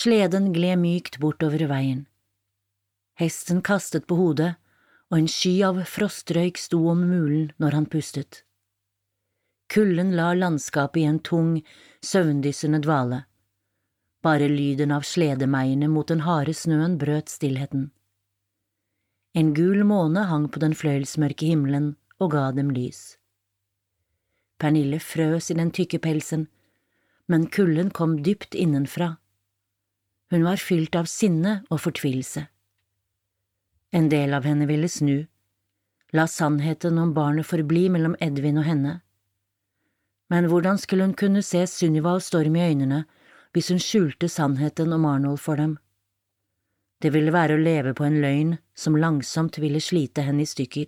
Sleden gled mykt bortover veien. Hesten kastet på hodet, og en sky av frostrøyk sto om mulen når han pustet. Kulden la landskapet i en tung, søvndyssende dvale. Bare lyden av sledemeiene mot den harde snøen brøt stillheten. En gul måne hang på den fløyelsmørke himmelen og ga dem lys. Pernille frøs i den tykke pelsen, men kulden kom dypt innenfra. Hun var fylt av sinne og fortvilelse. En del av henne ville snu, la sannheten om barnet forbli mellom Edvin og henne. Men hvordan skulle hun kunne se Sunniva og Storm i øynene hvis hun skjulte sannheten om Arnold for dem? Det ville være å leve på en løgn som langsomt ville slite henne i stykker.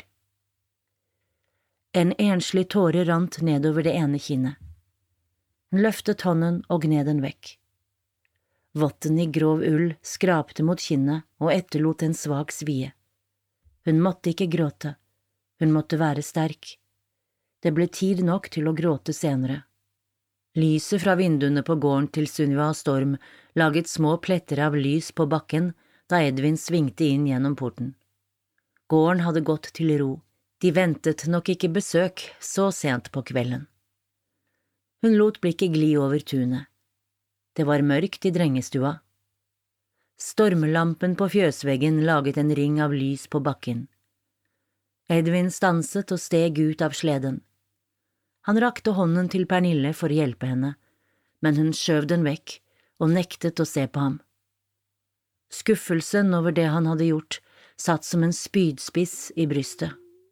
En enslig tåre rant nedover det ene kinnet. Hun løftet hånden og gned den vekk. Votten i grov ull skrapte mot kinnet og etterlot en svak svie. Hun måtte ikke gråte, hun måtte være sterk. Det ble tid nok til å gråte senere. Lyset fra vinduene på gården til Sunniva og Storm laget små pletter av lys på bakken da Edvin svingte inn gjennom porten. Gården hadde gått til ro, de ventet nok ikke besøk så sent på kvelden. Hun lot blikket gli over tunet. Det var mørkt i drengestua. Stormelampen på fjøsveggen laget en ring av lys på bakken. Edvin stanset og steg ut av sleden. Han rakte hånden til Pernille for å hjelpe henne, men hun skjøv den vekk og nektet å se på ham. Skuffelsen over det han hadde gjort satt som en spydspiss i brystet.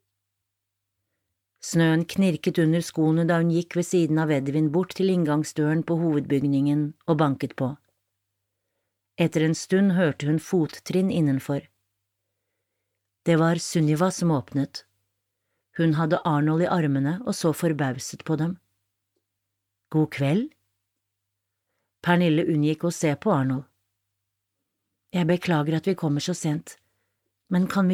Snøen knirket under skoene da hun gikk ved siden av Edvin bort til inngangsdøren på hovedbygningen og banket på. Etter en stund hørte hun fottrinn innenfor. Det var Sunniva som åpnet. Hun hadde Arnold i armene og så forbauset på dem. God kveld? Pernille unngikk å se på Arnold. Jeg beklager at vi kommer så sent, men kan vi